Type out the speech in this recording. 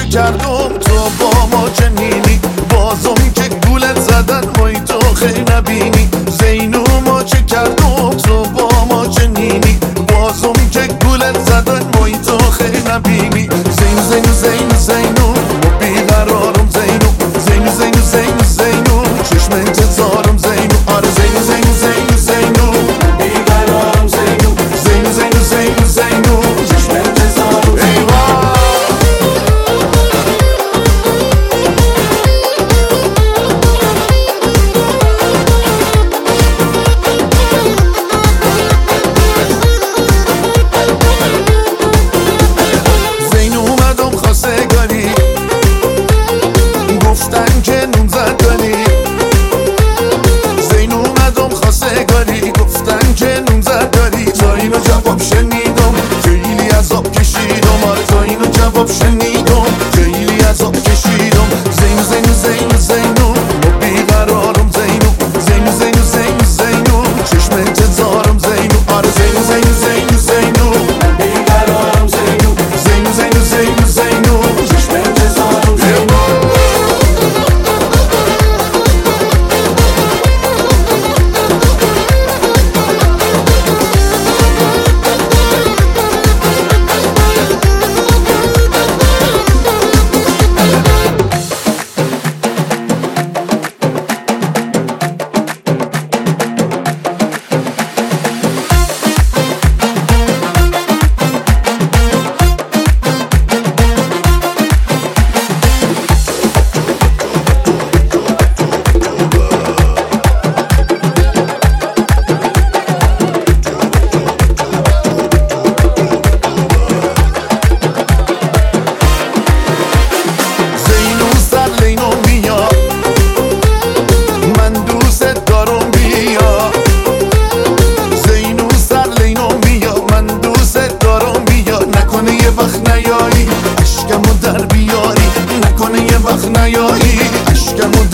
کردم تو با ما چنینی، بازم که گولت زدن وای تو خیلی نبینی. زینو ما چه کردم تو با ما چنینی، بازم که گولت زدن وای تو خیلی نبینی. زینو زینو زینو زینو بیقرارم، زینو زینو زینو زینو زینو چشم انتظارم، زینو آره زینو زینو زینو زینو بیقرارم، زینو زینو زینو زینو زینو چشم انتظارم. ایوان زینو اومدم خواستگاری، گفتن که نون زد داری. زینو اومدم خواستگاری، گفتن که نون زد داری. تا اینو جواب شنیدم خیلی عذاب کشیدم، آره تا اینو جواب شنیدم خیلی عذاب کشیدم. زینو زینو زینو زینو بیقرارم، زینو زینو زینو زینو زینو چشم انتظارم، زینو آره زینو زینو زینو زینو بیقرارم، زینو زینو زینو زینو زینو چشم انتظارم، زینو. اشکمو در بیاری، نکنه یه وقت نیایی، اشکمو